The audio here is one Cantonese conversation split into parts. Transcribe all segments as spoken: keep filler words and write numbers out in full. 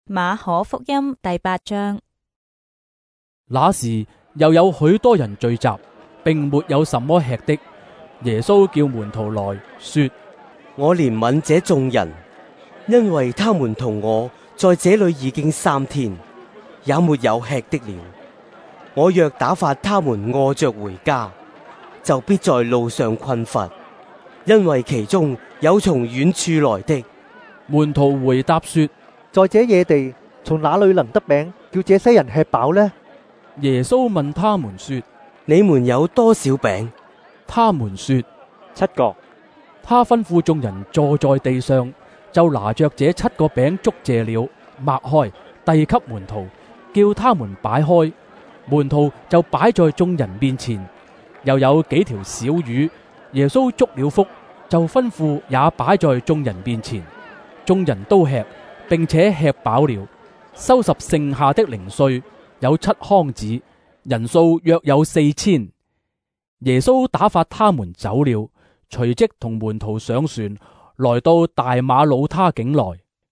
馬可福音第八章。 那時又有許多人聚集，並沒有什麼吃的。耶穌叫門徒來說： 我憐憫這眾人，因為他們同我在這裏已經三天，也沒有吃的了。我若打發他們餓着回家，就必在路上困乏，因為其中有從遠處來的。 門徒回答說： 在這野地，從哪裏能得餅叫這些人吃飽呢？ 耶穌問他們說： 你們有多少餅？ 他們說： 七個。 他吩咐眾人坐在地上，就拿着這七個餅祝謝了，擘開，遞給門徒，叫他們擺開。門徒就擺在眾人面前。又有幾條小魚，耶穌祝了福，就吩咐也擺在眾人面前。眾人都吃，並且吃飽了，收拾剩下的零碎，有七筐子，人數約有四千。耶穌打發他們走了，隨即同門徒上船，來到大馬魯他境內。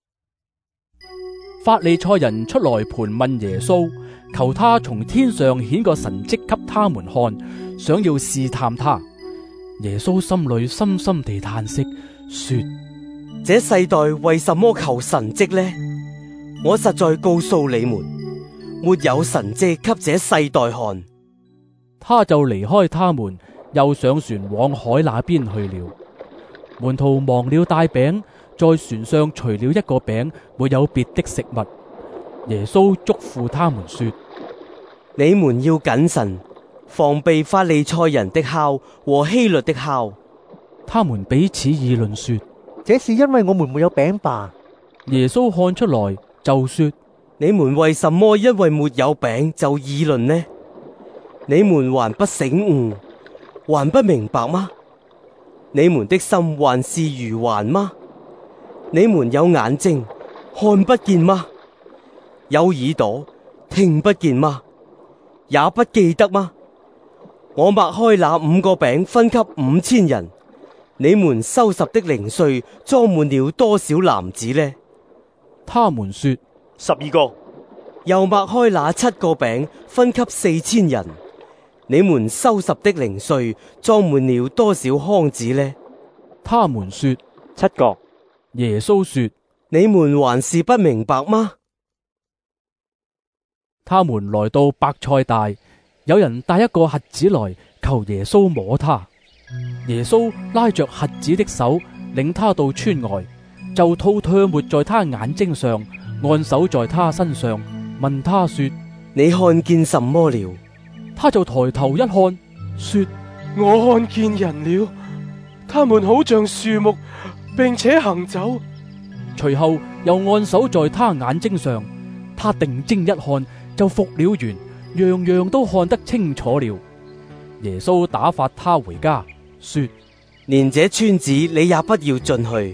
法利賽人出來盤問耶穌，求他從天上顯個神蹟給他們看，想要試探他。耶穌心裏深深地嘆息，說： 這世代為什麼求神蹟呢？我實在告訴你們，沒有神蹟給這世代看。 他就離開他們，又上船往海那邊去了。門徒忘了帶餅，在船上除了一個餅，沒有別的食物。耶穌囑咐他們說： 你們要謹慎，防備法利賽人的酵和希律的酵。 他們彼此議論說： 這是因為我們沒有餅吧？ 耶穌看出來，就說： 你們為什麼因為沒有餅就議論呢？你們還不醒悟，還不明白嗎？你們的心還是愚頑嗎？你們有眼睛看不見嗎？有耳朵聽不見嗎？也不記得嗎？我擘開那五個餅分給五千人，你們收拾的零碎裝滿了多少籃子呢？ 他們說： 十二個。 又擘開那七個餅分給四千人，你們收拾的零碎裝滿了多少筐子呢？ 他們說： 七個。 耶穌說： 你們還是不明白嗎？ 他們來到伯賽大，有人帶一個瞎子來求耶穌摸他。耶穌拉着瞎子的手，領他到村外，就吐唾沫在他眼睛上，按手在他身上，問他說： 你看見什麼了？ 他就抬頭一看，說： 我看見人了，他們好像樹木，並且行走。 隨後又按手在他眼睛上，他定睛一看，就復了原，樣樣都看得清楚了。耶穌打發他回家，說： 連這村子你也不要進去。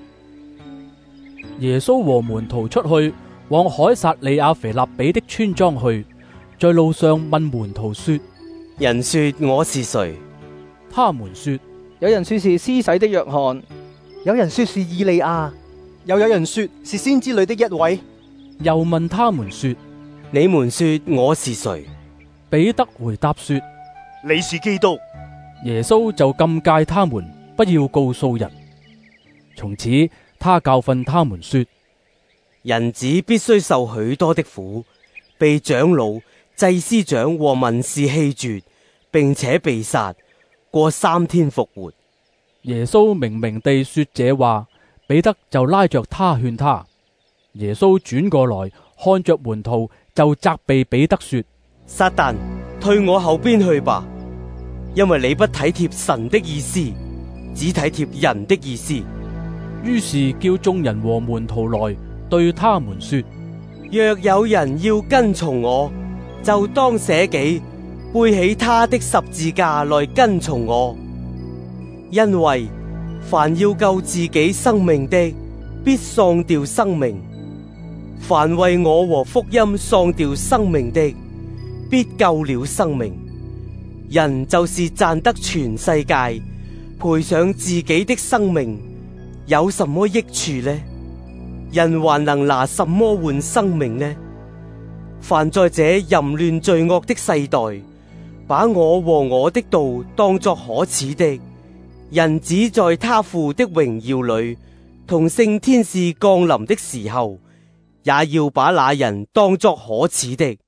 耶穌和門徒出去，往凱撒利亞腓立比的村莊去，在路上問門徒說： 人說我是誰？ 他們說： 有人說是施洗的約翰， 有人說是以利亞， 又有人說是先知裏的一位。 又問他們說： 你們說我是誰？ 彼得回答說： 你是基督。 耶穌就禁戒他們，不要告訴人。從此他教訓他們說： 人子必須受許多的苦，被長老、祭司長和文士棄絕，並且被殺，過三天復活。 耶穌明明地說這話，彼得就拉着他勸他。耶穌轉過來看着門徒，就責備彼得說： 撒旦，退我後邊去吧，因為你不體貼神的意思，只體貼人的意思。 於是叫眾人和門徒來，對他們說： 若有人要跟從我，就當捨己，背起他的十字架來跟從我。因為凡要救自己生命的，必喪掉生命；凡為我和福音喪掉生命的，必救了生命。人就是賺得全世界，賠上自己的生命，有什麼益處呢？ 人還能拿什麼換生命呢？凡在這淫亂罪惡的世代，把我和我的道當作可恥的，人子在他父的榮耀裏，同聖天使降臨的時候，也要把那人當作可恥的。